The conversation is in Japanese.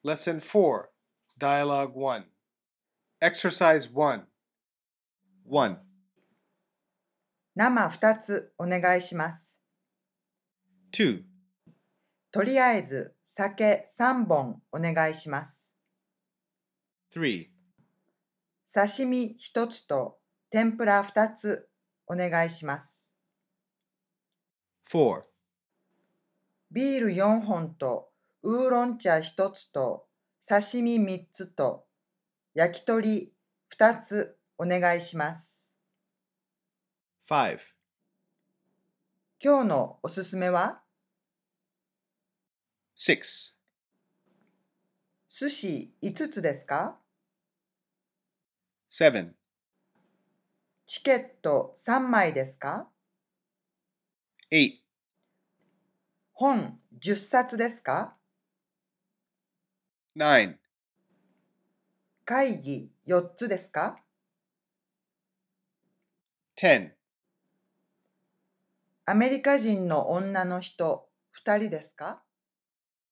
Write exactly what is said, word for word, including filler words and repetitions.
Lesson four, Dialogue one. Exercise one. one. 生ふたつお願いします。 two. とりあえず酒さんぼんお願いします。 three. 刺身ひとつと天ぷらふたつお願いします。 four. ビールよんほんとウーロン茶ひとつと刺身みっつと焼き鳥ふたつお願いします。 five. 今日のおすすめは six. 寿司いつつですか？ seven. チケットさんまいですか？ eight. 本じゅっさつですか？ nine. 会議よっつですか？ ten. アメリカ人の女の人ふたりですか？